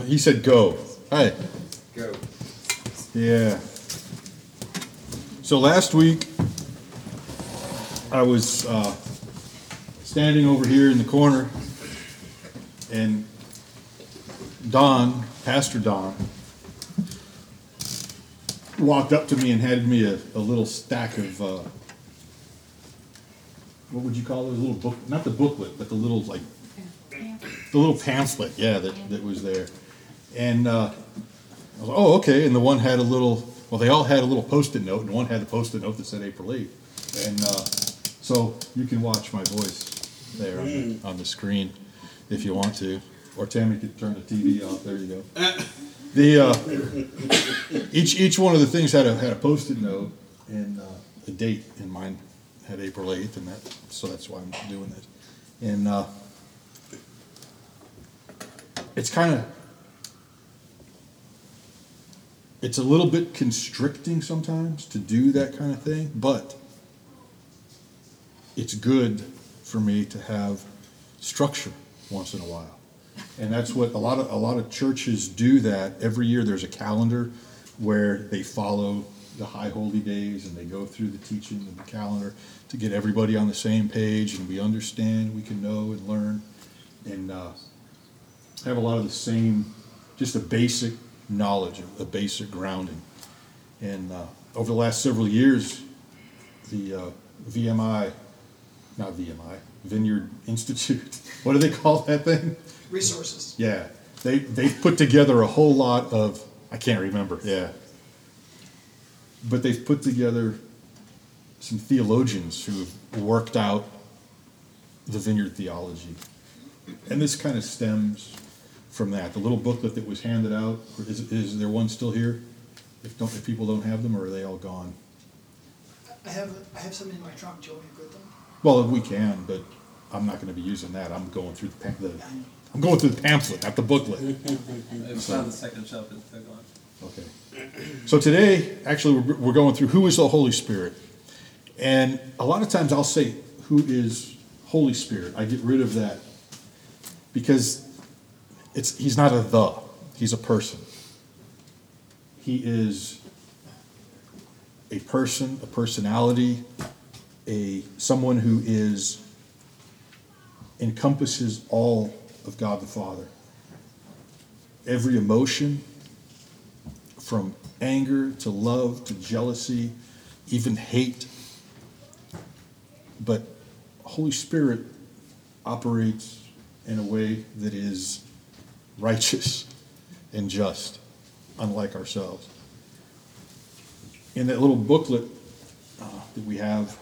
He said go. Hi. Go. Yeah. So last week, I was standing over here in the corner, and Pastor Don, walked up to me and handed me a little stack of, what would you call it? A little book, not the booklet, but the little, like, the little pamphlet, yeah, that was there. And I was like, oh, okay. And the one had a little, well, they all had a little Post-it note, and one had a Post-it note that said April 8th. And so you can watch my voice there on the screen if you want to. Or Tammy could turn the TV off. There you go. Each one of the things had a Post-it note and a date, and mine had April 8th, and so that's why I'm doing this. And it's a little bit constricting sometimes to do that kind of thing, but it's good for me to have structure once in a while. And that's what a lot of churches do. That every year there's a calendar where they follow the high holy days, and they go through the teaching of the calendar to get everybody on the same page, and we understand, we can know and learn, and have a lot of the same, just a basic knowledge, a basic grounding. And over the last several years, the Vineyard Institute, what do they call that thing? Resources. Yeah, they've put together a whole lot of, I can't remember, yeah. But they've put together some theologians who've worked out the Vineyard theology. And this kind of stems from that. The little booklet that was handed out, is there one still here? If people don't have them, or are they all gone? I have some in my trunk. Do you want me to get them? Well, we can, but I'm not going to be using that. I'm going through the pamphlet, not the booklet. It's on the second shelf. It's still gone. Okay. So today, actually, we're going through who is the Holy Spirit. And a lot of times I'll say, who is Holy Spirit? I get rid of that because he's not a the. He's a person. He is a person, a personality, someone who encompasses all of God the Father. Every emotion, from anger to love to jealousy, even hate. But Holy Spirit operates in a way that is righteous and just, unlike ourselves. In that little booklet that we have,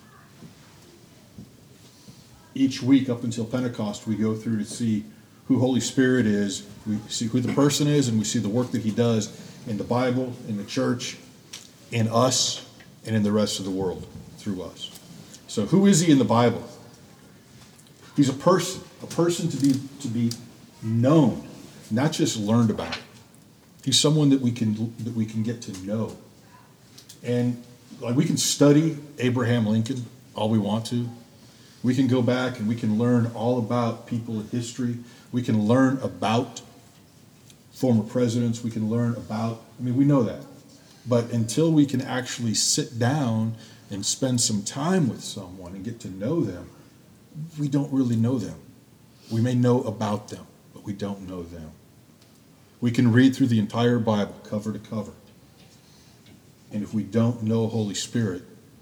each week up until Pentecost, we go through to see who Holy Spirit is. We see who the person is, and we see the work that he does in the Bible, in the church, in us, and in the rest of the world through us. So who is he in the Bible? He's a person to be known, not just learned about. He's someone that we can get to know. And like, we can study Abraham Lincoln all we want to. We can go back and we can learn all about people in history. We can learn about former presidents. We can learn about, we know that. But until we can actually sit down and spend some time with someone and get to know them, we don't really know them. We may know about them, but we don't know them. We can read through the entire Bible, cover to cover. And if we don't know Holy Spirit,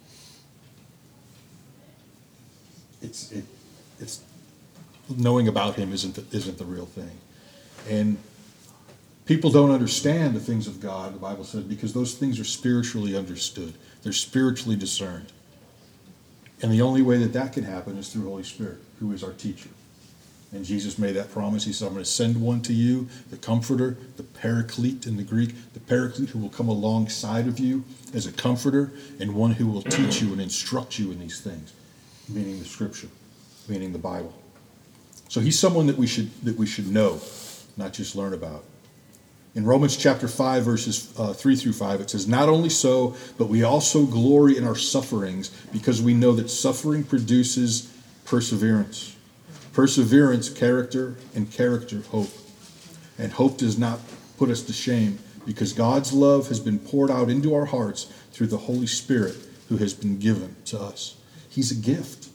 it's knowing about him isn't the real thing. And people don't understand the things of God, the Bible said, because those things are spiritually understood. They're spiritually discerned. And the only way that can happen is through Holy Spirit, who is our teacher. And Jesus made that promise. He said, I'm going to send one to you, the Comforter, the Paraclete in the Greek, the Paraclete who will come alongside of you as a comforter, and one who will teach you and instruct you in these things, meaning the Scripture, meaning the Bible. So he's someone that we should know, not just learn about. In Romans chapter 5, verses 3 through 5, it says, not only so, but we also glory in our sufferings, because we know that suffering produces perseverance. Perseverance, character, and character, hope. And hope does not put us to shame, because God's love has been poured out into our hearts through the Holy Spirit who has been given to us. He's a gift.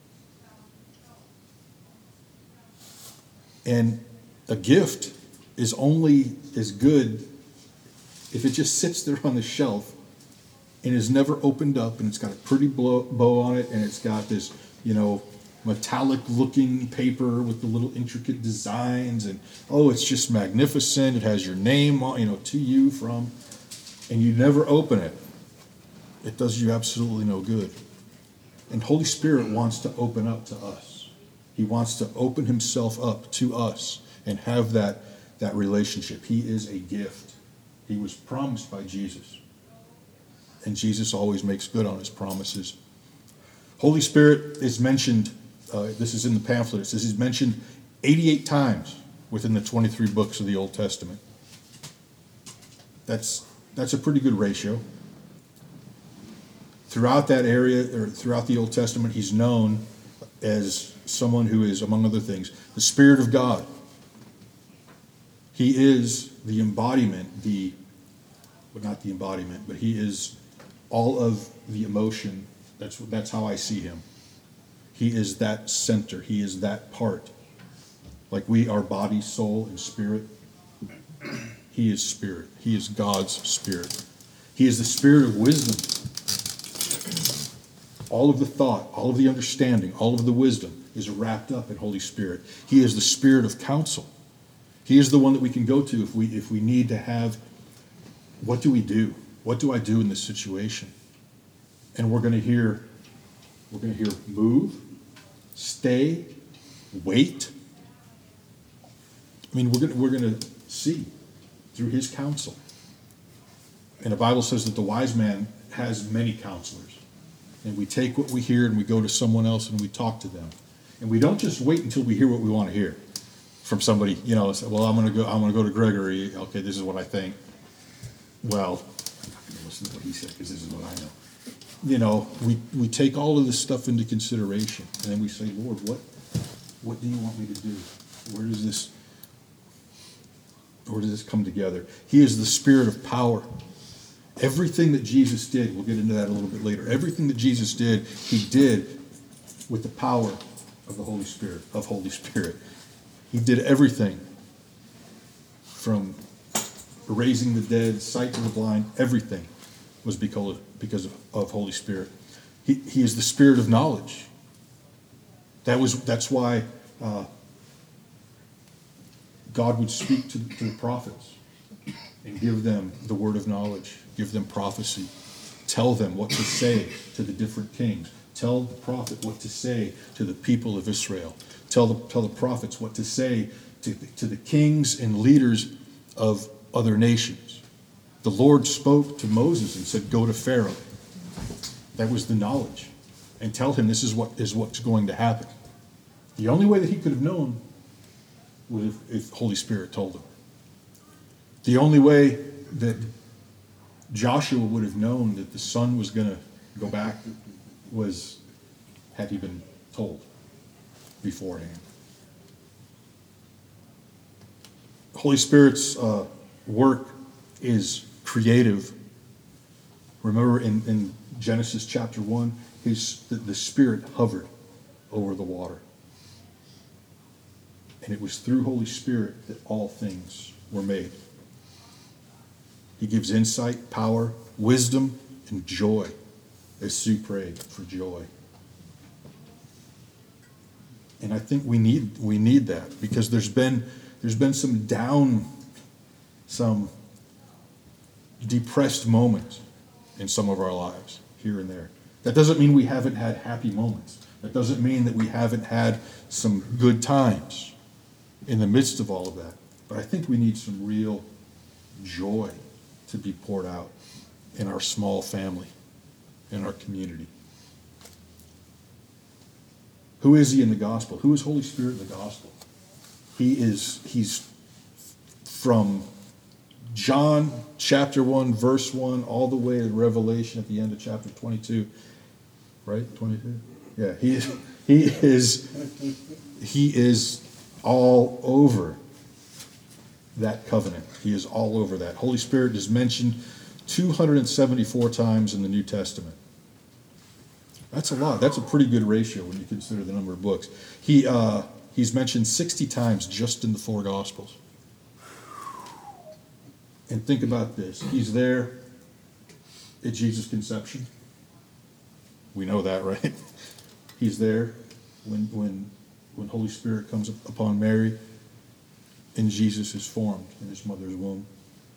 And a gift is only as good if it just sits there on the shelf and is never opened up, and it's got a pretty bow on it, and it's got this, metallic looking paper with the little intricate designs, and it's just magnificent. It has your name on, to you from, and you never open it. It does you absolutely no good. And Holy Spirit wants to open up to us. He wants to open himself up to us and have that relationship. He is a gift. He was promised by Jesus. And Jesus always makes good on his promises. Holy Spirit is mentioned, this is in the pamphlet, it says he's mentioned 88 times within the 23 books of the Old Testament. That's a pretty good ratio. Throughout that area, or throughout the Old Testament, he's known as someone who is, among other things, the Spirit of God. He is the embodiment, not the embodiment, but he is all of the emotion. That's how I see him. He is that center. He is that part. Like we are body, soul, and spirit. He is spirit. He is God's spirit. He is the spirit of wisdom. All of the thought, all of the understanding, all of the wisdom is wrapped up in Holy Spirit. He is the spirit of counsel. He is the one that we can go to if we need to have, what do we do? What do I do in this situation? And we're going to hear move, stay, wait. I mean, we're going to see through his counsel. And the Bible says that the wise man has many counselors. And we take what we hear and we go to someone else and we talk to them. And we don't just wait until we hear what we want to hear from somebody, say, well, I'm going to go to Gregory. Okay, this is what I think. Well, I'm not going to listen to what he said because this is what I know. We take all of this stuff into consideration, and then we say, Lord, what do you want me to do? Where does this come together? He is the spirit of power. Everything that Jesus did, we'll get into that a little bit later. Everything that Jesus did, he did with the power of the Holy Spirit. He did everything from raising the dead, sight to the blind, everything was because of Holy Spirit. He is the spirit of knowledge. That's why God would speak to the prophets and give them the word of knowledge, give them prophecy, tell them what to say to the different kings, tell the prophet what to say to the people of Israel, tell the prophets what to say to the kings and leaders of other nations. The Lord spoke to Moses and said, go to Pharaoh. That was the knowledge. And tell him this is what's going to happen. The only way that he could have known was if Holy Spirit told him. The only way that Joshua would have known that the sun was going to go back was had he been told beforehand. Holy Spirit's work is creative. Remember in Genesis chapter 1, the Spirit hovered over the water. And it was through Holy Spirit that all things were made. He gives insight, power, wisdom, and joy, as Sue prayed for joy. And I think we need that because there's been some depressed moments in some of our lives here and there. That doesn't mean we haven't had happy moments. That doesn't mean that we haven't had some good times in the midst of all of that. But I think we need some real joy to be poured out in our small family, in our community. Who is he in the gospel? Who is Holy Spirit in the gospel? He's from John chapter 1, verse 1, all the way to Revelation at the end of chapter 22. Right? 22? Yeah, he is all over. that covenant. He is all over that. Holy Spirit is mentioned 274 times in the New Testament. That's a lot. That's a pretty good ratio when you consider the number of books. He's mentioned 60 times just in the four Gospels. And think about this. He's there at Jesus' conception. We know that, right? He's there when Holy Spirit comes upon Mary and Jesus is formed in his mother's womb.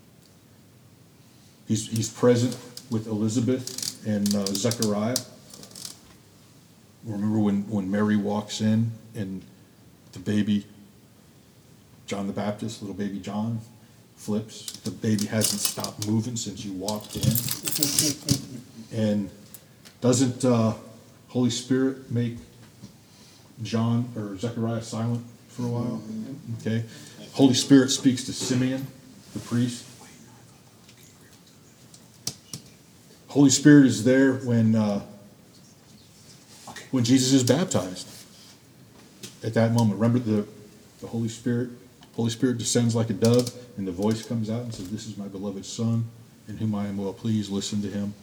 He's present with Elizabeth and Zechariah. Remember when Mary walks in and the baby, John the Baptist, little baby John, flips. The baby hasn't stopped moving since you walked in. And doesn't Holy Spirit make John or Zechariah silent for a while? Okay. Holy Spirit speaks to Simeon, the priest. Holy Spirit is there when Jesus is baptized. At that moment, remember the Holy Spirit. Holy Spirit descends like a dove, and the voice comes out and says, "This is my beloved Son, in whom I am well pleased. Listen to him."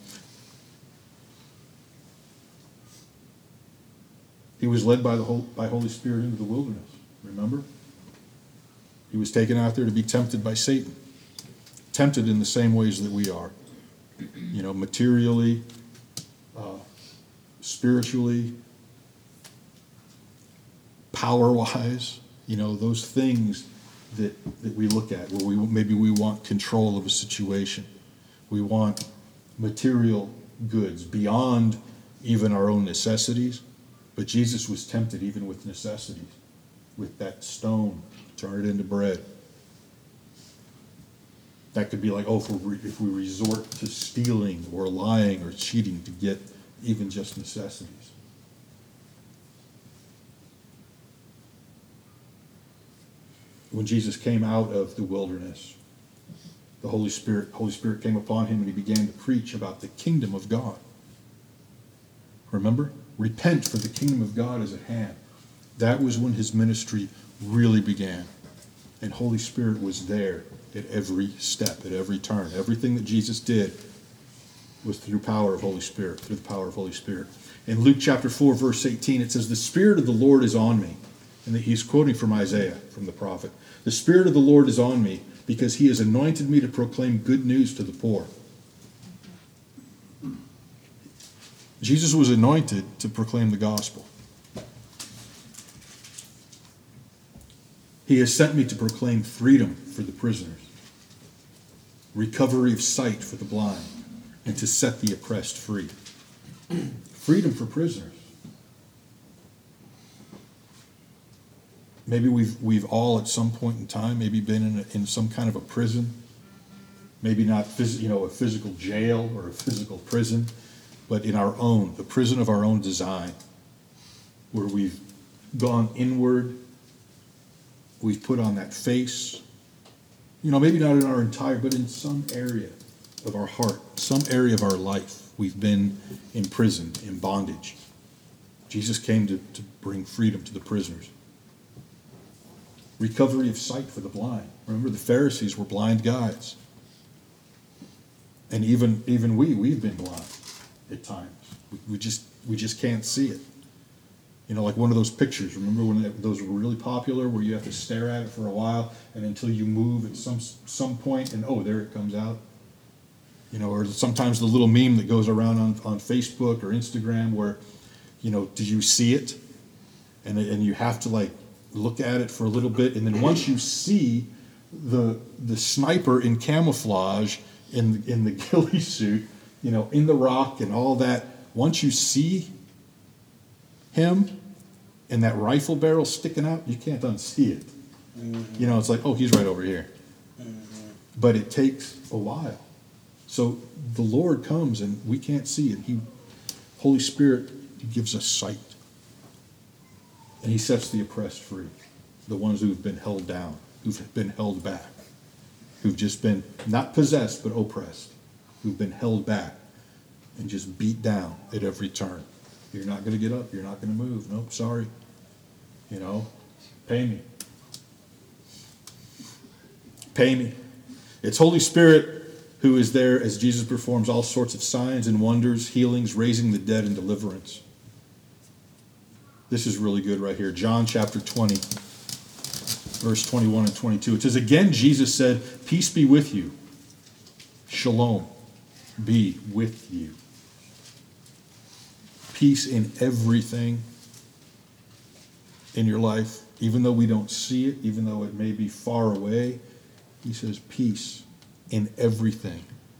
He was led by Holy Spirit into the wilderness. Remember, he was taken out there to be tempted by Satan, tempted in the same ways that we are. Materially, spiritually, power-wise, those things that we look at where we want control of a situation. We want material goods beyond even our own necessities. But Jesus was tempted even with necessities, with that stone, turn it into bread. That could be like, if we resort to stealing or lying or cheating to get even just necessities. When Jesus came out of the wilderness, the Holy Spirit came upon him and he began to preach about the kingdom of God. Remember? Repent, for the kingdom of God is at hand. That was when his ministry really began. And Holy Spirit was there at every step, at every turn. Everything that Jesus did was through the power of Holy Spirit, through the power of Holy Spirit. In Luke chapter 4, verse 18, it says, "The Spirit of the Lord is on me." And he's quoting from Isaiah, from the prophet. "The Spirit of the Lord is on me, because he has anointed me to proclaim good news to the poor." Jesus was anointed to proclaim the gospel. He has sent me to proclaim freedom for the prisoners, recovery of sight for the blind, and to set the oppressed free. Freedom for prisoners. Maybe we've all at some point in time maybe been in some kind of a prison. Maybe not a physical jail or a physical prison, but in the prison of our own design, where we've gone inward, we've put on that face, maybe not in our entire, but in some area of our heart, some area of our life, we've been imprisoned, in bondage. Jesus came to bring freedom to the prisoners. Recovery of sight for the blind. Remember, the Pharisees were blind guys. And even we've been blind at times. We just can't see it. Like one of those pictures. Remember when those were really popular, where you have to stare at it for a while, and until you move at some point, and there it comes out. Or sometimes the little meme that goes around on Facebook or Instagram, where, do you see it? And you have to look at it for a little bit, and then once you see the sniper in camouflage in the ghillie suit, in the rock and all that, once you see him and that rifle barrel sticking out, you can't unsee it. Mm-hmm. It's like, he's right over here. Mm-hmm. But it takes a while. So the Lord comes and we can't see it. Holy Spirit gives us sight. And he sets the oppressed free. The ones who've been held down, who've been held back, who've just been not possessed but oppressed, who've been held back and just beat down at every turn. You're not going to get up. You're not going to move. Nope, sorry. Pay me. Pay me. It's Holy Spirit who is there as Jesus performs all sorts of signs and wonders, healings, raising the dead, and deliverance. This is really good right here. John chapter 20, verse 21 and 22. It says, again, Jesus said, peace be with you. Shalom be with you. Peace in everything in your life, even though we don't see it, even though it may be far away. He says peace in everything.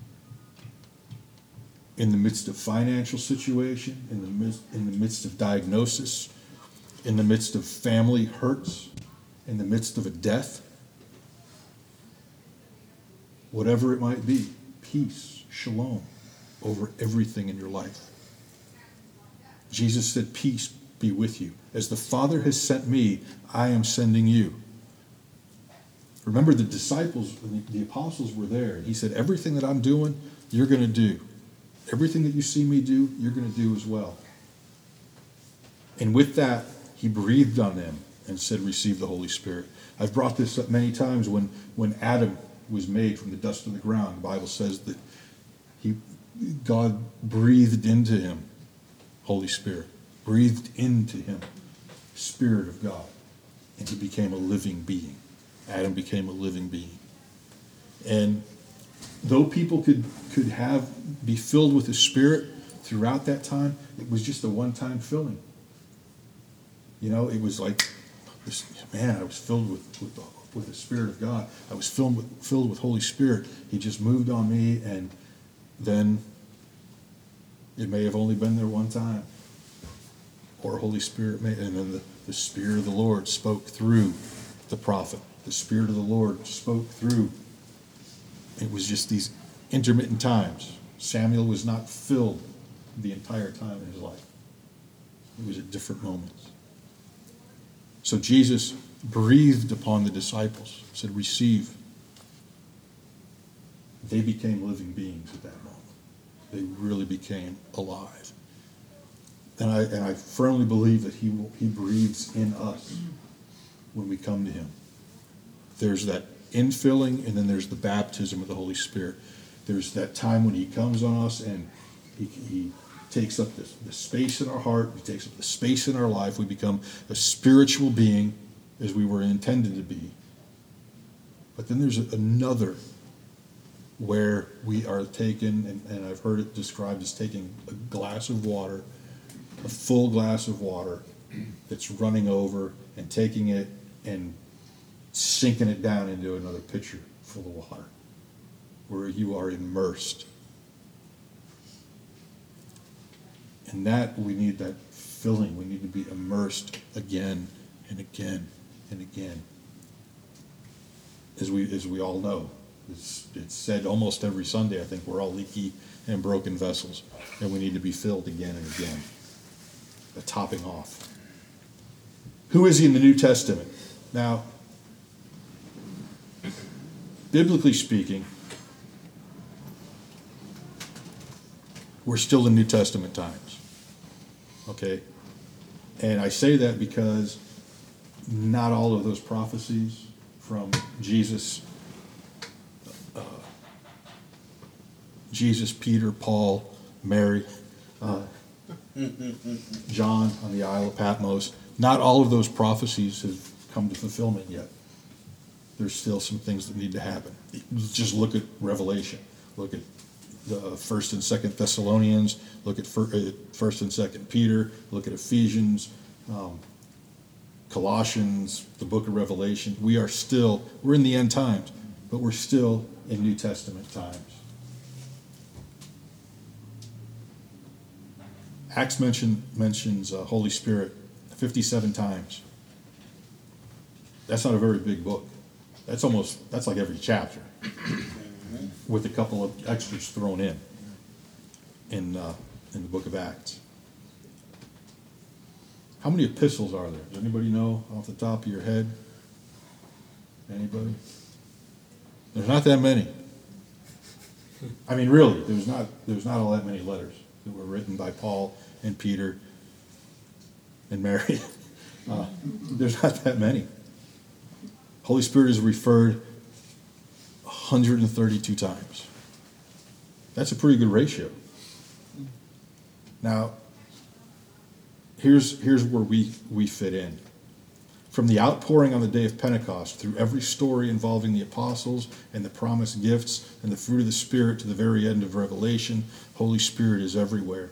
In the midst of financial situation, in the midst of diagnosis, in the midst of family hurts, in the midst of a death, whatever it might be, peace, shalom, over everything in your life. Jesus said, peace be with you. As the Father has sent me, I am sending you. Remember, the disciples, the apostles were there. He said, everything that I'm doing, you're going to do. Everything that you see me do, you're going to do as well. And with that, he breathed on them and said, receive the Holy Spirit. I've brought this up many times when Adam was made from the dust of the ground. The Bible says that God breathed into him Holy Spirit, breathed into him Spirit of God, and he became a living being. Adam became a living being. And though people could be filled with the Spirit throughout that time, it was just a one-time filling. You know, it was like, man, I was filled with the Spirit of God. I was filled with Holy Spirit. He just moved on me, and then it may have only been there one time. Or Holy Spirit and then the Spirit of the Lord spoke through the prophet. The Spirit of the Lord spoke through. It was just these intermittent times. Samuel was not filled the entire time in his life. It was at different moments. So Jesus breathed upon the disciples, said, receive. They became living beings at that moment. They really became alive. And I firmly believe that he breathes in us when we come to him. There's that infilling, and then there's the baptism of the Holy Spirit. There's that time when he comes on us and he takes up the space in our heart. He takes up the space in our life. We become a spiritual being as we were intended to be. But then there's another where we are taken, and I've heard it described as taking a glass of water, a full glass of water that's running over, and taking it and sinking it down into another pitcher full of water, where you are immersed. And that, we need that filling. We need to be immersed again and again and again. As we all know, it's said almost every Sunday, I think, we're all leaky and broken vessels, and we need to be filled again and again. The topping off. Who is he in the New Testament? Now, biblically speaking, we're still in New Testament times. Okay? And I say that because not all of those prophecies from Jesus, Peter, Paul, Mary, John on the Isle of Patmos, not all of those prophecies have come to fulfillment yet. There's still some things that need to happen. Just look at Revelation. Look at the 1st and 2nd Thessalonians. Look at 1st and 2nd Peter. Look at Ephesians, Colossians, the book of Revelation. We're in the end times, but we're still in New Testament times. Acts mentions Holy Spirit 57 times. That's not a very big book. That's like every chapter, with a couple of extras thrown in the book of Acts. How many epistles are there? Does anybody know off the top of your head? Anybody? There's not that many. I mean, really, there's not all that many letters that were written by Paul and Peter and Mary. There's not that many. Holy Spirit is referred 132 times. That's a pretty good ratio. Now, here's where we fit in. From the outpouring on the day of Pentecost, through every story involving the apostles and the promised gifts and the fruit of the Spirit to the very end of Revelation, Holy Spirit is everywhere.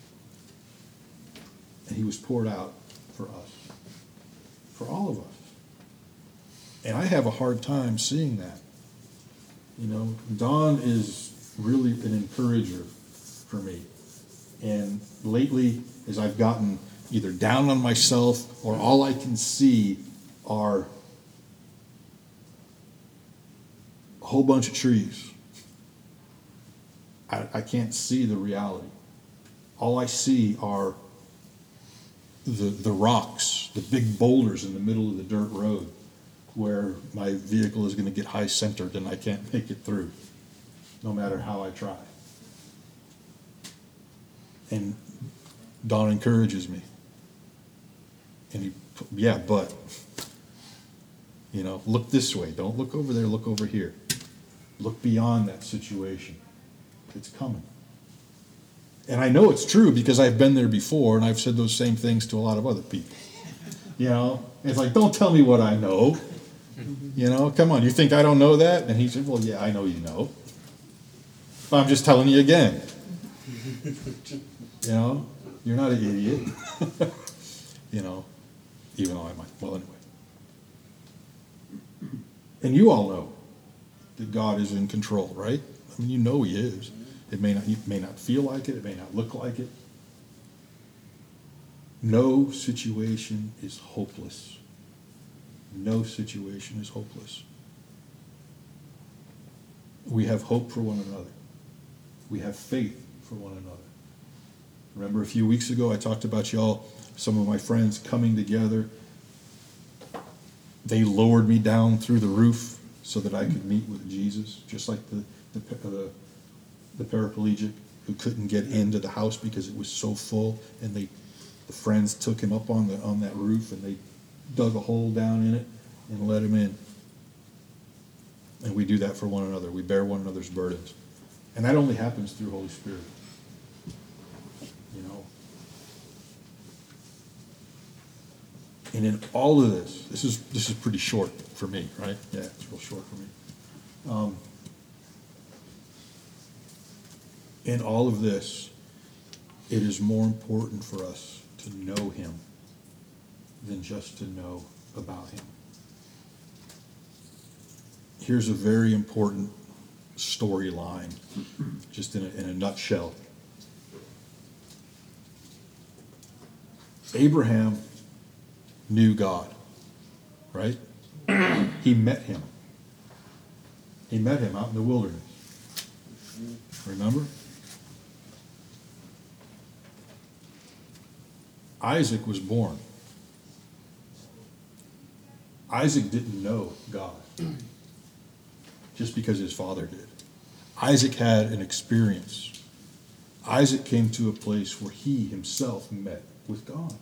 And he was poured out for us, for all of us. And I have a hard time seeing that. You know, Don is really an encourager for me. And lately, as I've gotten either down on myself or all I can see are a whole bunch of trees. I can't see the reality. All I see are the rocks, the big boulders in the middle of the dirt road where my vehicle is going to get high centered and I can't make it through, no matter how I try. And Don encourages me. And but, look this way. Don't look over there, look over here. Look beyond that situation. It's coming. And I know it's true because I've been there before and I've said those same things to a lot of other people. It's like, don't tell me what I know. Come on, you think I don't know that? And he said, well, yeah, I know you know. But I'm just telling you again. You're not an idiot. Even though I might. Well, anyway. And you all know that God is in control, right? I mean, you know he is. It may not feel like it. It may not look like it. No situation is hopeless. No situation is hopeless. We have hope for one another. We have faith for one another. Remember a few weeks ago I talked about y'all, some of my friends coming together. They lowered me down through the roof so that I could meet with Jesus, just like the paraplegic who couldn't get into the house because it was so full, and the friends took him up on that roof and they dug a hole down in it and let him in. And we do that for one another. We bear one another's burdens. And that only happens through Holy Spirit. And in all of this is pretty short for me, right? Yeah, it's real short for me. In all of this, it is more important for us to know him than just to know about him. Here's a very important storyline, just in a nutshell. Abraham knew God, right? He met him. He met him out in the wilderness. Remember? Isaac was born. Isaac didn't know God just because his father did. Isaac had an experience. Isaac came to a place where he himself met with God.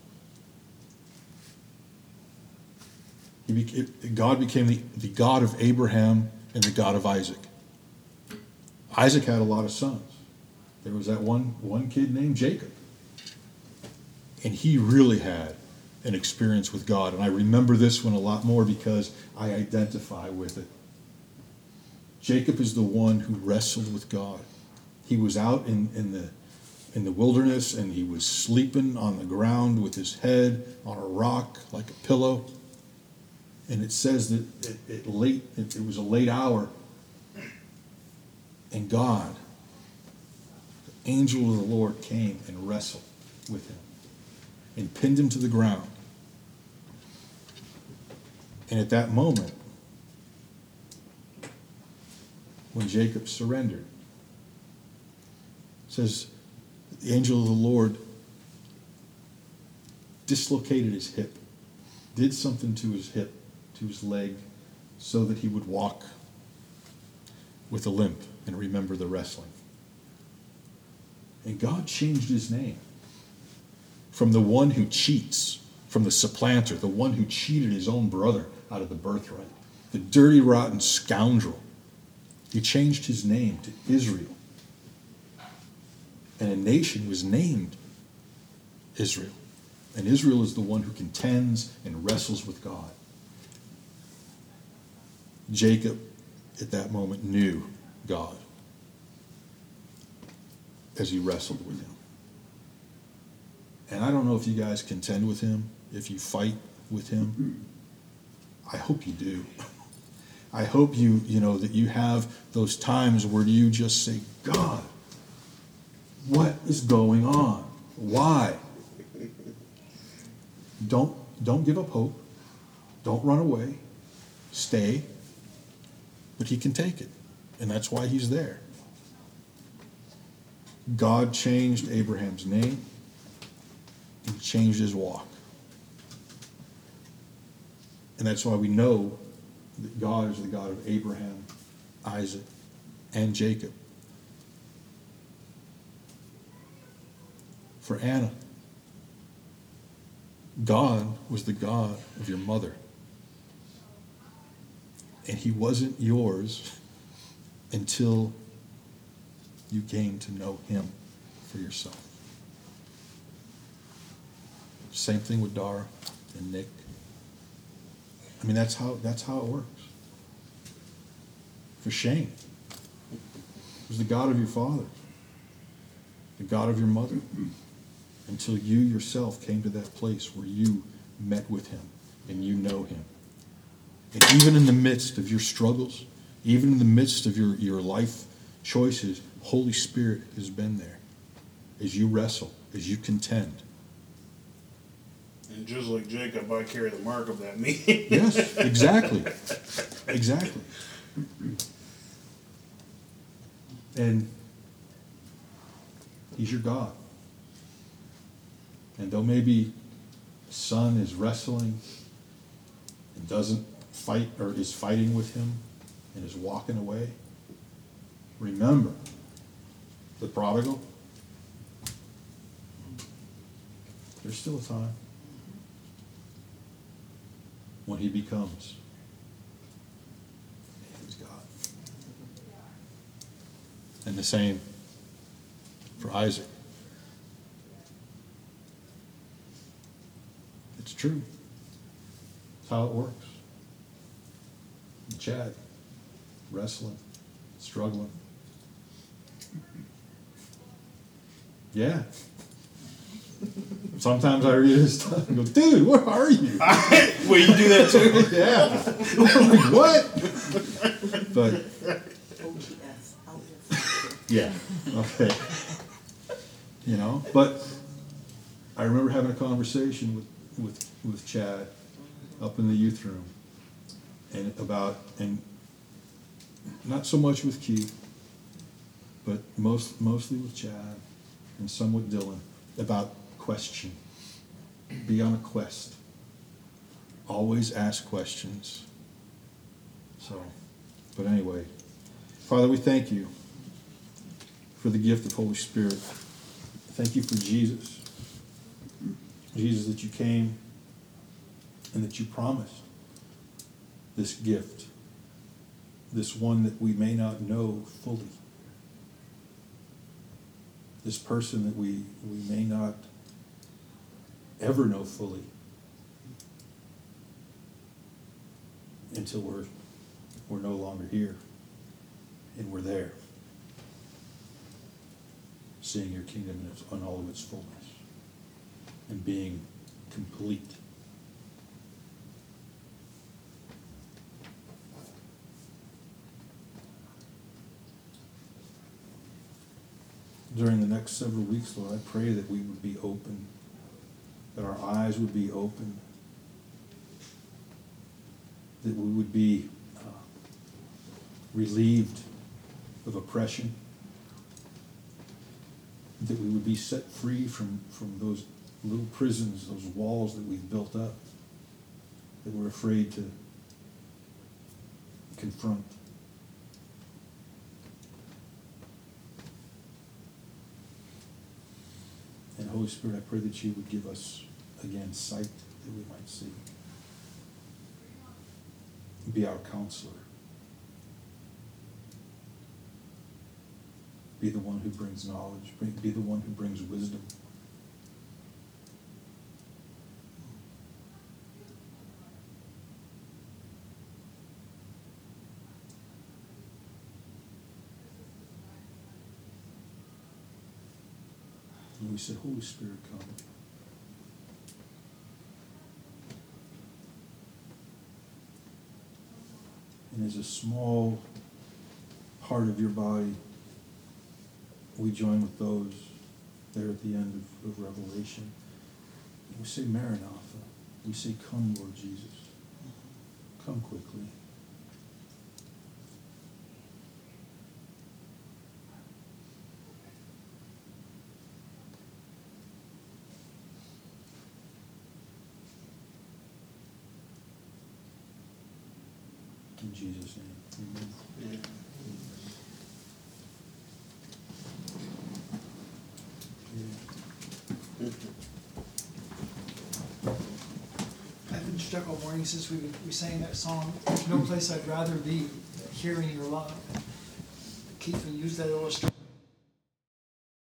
God became the God of Abraham and the God of Isaac. Isaac had a lot of sons. There was that one kid named Jacob. And he really had an experience with God. And I remember this one a lot more because I identify with it. Jacob is the one who wrestled with God. He was out in the wilderness and he was sleeping on the ground with his head on a rock like a pillow. And it says that it was a late hour. And God, the angel of the Lord, came and wrestled with him and pinned him to the ground. And at that moment, when Jacob surrendered, it says the angel of the Lord dislocated his hip, did something to his hip, to his leg, so that he would walk with a limp and remember the wrestling. And God changed his name from the one who cheats, from the supplanter, the one who cheated his own brother out of the birthright, the dirty, rotten scoundrel. He changed his name to Israel. And a nation was named Israel. And Israel is the one who contends and wrestles with God. Jacob, at that moment, knew God as he wrestled with him. And I don't know if you guys contend with him, if you fight with him. I hope you do. I hope you know, that you have those times where you just say, God, what is going on? Why? Don't give up hope. Don't run away. Stay. But he can take it. And that's why he's there. God changed Abraham's name. He changed his walk. And that's why we know that God is the God of Abraham, Isaac, and Jacob. For Anna, God was the God of your mother. And he wasn't yours until you came to know him for yourself. Same thing with Dara and Nick. I mean, that's how it works. For Shane, it was the God of your father, the God of your mother, until you yourself came to that place where you met with him and you know him. And even in the midst of your struggles, even in the midst of your life choices, Holy Spirit has been there as you wrestle, as you contend. And just like Jacob, I carry the mark of that meeting. Yes, exactly. Exactly. And he's your God. And though maybe the son is wrestling and doesn't fight, or is fighting with him and is walking away, remember the prodigal. There's still a time when he becomes his God. And the same for Isaac. It's true. It's how it works. And Chad, wrestling, struggling. Yeah. Sometimes I read his stuff and go, dude, where are you? Well, you do that too? Yeah. I'm like, what? But, yeah, okay. You know, but I remember having a conversation with Chad up in the youth room, and not so much with Keith, but mostly with Chad and somewhat Dylan, about question. Be on a quest. Always ask questions. So, but anyway, Father, we thank you for the gift of Holy Spirit. Thank you for Jesus. Jesus, that you came and that you promised this gift, this one that we may not know fully, this person that we may not ever know fully until we're no longer here and we're there, seeing your kingdom in all of its fullness and being complete. During the next several weeks, Lord, I pray that we would be open, that our eyes would be open, that we would be relieved of oppression, that we would be set free from those little prisons, those walls that we've built up, that we're afraid to confront. And Holy Spirit, I pray that you would give us, again, sight that we might see. Be our counselor. Be the one who brings knowledge. Be the one who brings wisdom. And we said, Holy Spirit, come. And as a small part of your body, we join with those there at the end of Revelation. And we say, Maranatha. We say, come, Lord Jesus. Come quickly. In Jesus' name, amen. I've been struck all morning since we sang that song, "There's no place I'd rather be," hearing your love. Keith, we used that illustration.